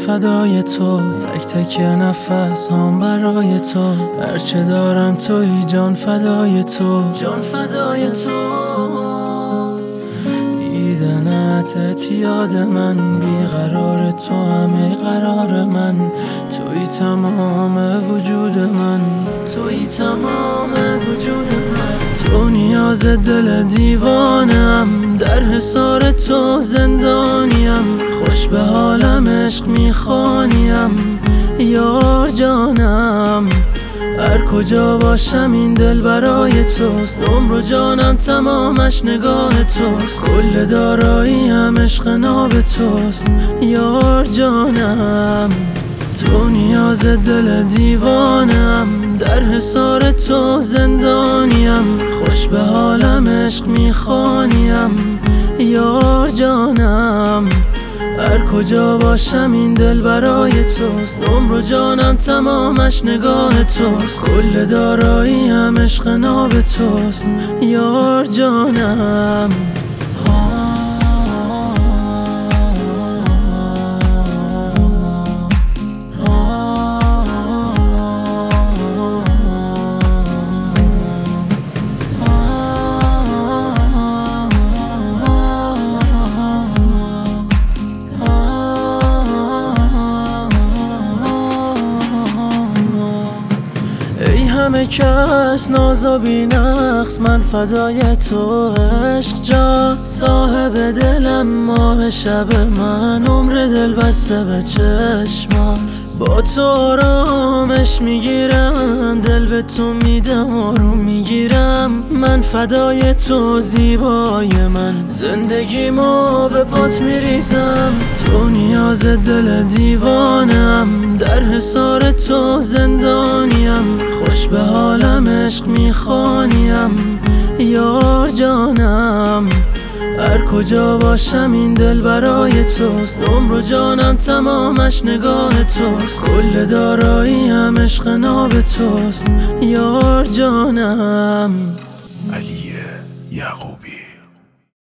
فدای تو، تک تک نفس هم برای تو، هرچه دارم توی جان فدای تو، جان فدای تو. دیدنت یاد من، بیقرار تو همه قرار من، توی تمام وجود من، توی تمام وجود من. تو نیاز دل دیوانم، در حصار تو زندانیم، خوش به حالم عشق میخوانیم یار جانم. هر کجا باشم این دل برای توست، عمر و جانم تمامش نگاه توست، کل داراییم عشق ناب توست یار جانم. تو نیاز دل دیوانم، در حصار تو زندانیم، خوش به حالم عشق میخوانیم یار جانم. هر کجا باشم این دل برای توست، عمر و جانم تمامش نگاه توست، کل داراییم عشق ناب توست یار جانم. همه کس ناز و بی‌نقص، من فدای تو عشق جان، صاحب دلم ماه شب من، عمر دل بسته به چشمات، با تو آرامش میگیرم، دل به تو میدم آروم میگیرم، من فدای تو زیبای من، زندگیمو به پات میریزم. تو نیاز دل دیوانم، در حصار تو زندانیم، خوش به حالم عشق میخوانیم یار جانم. هر کجا باشم این دل برای توست، عمر و جانم تمامش نگاه توست، کل داراییم عشق ناب توست یار جانم. علی یعقوبی.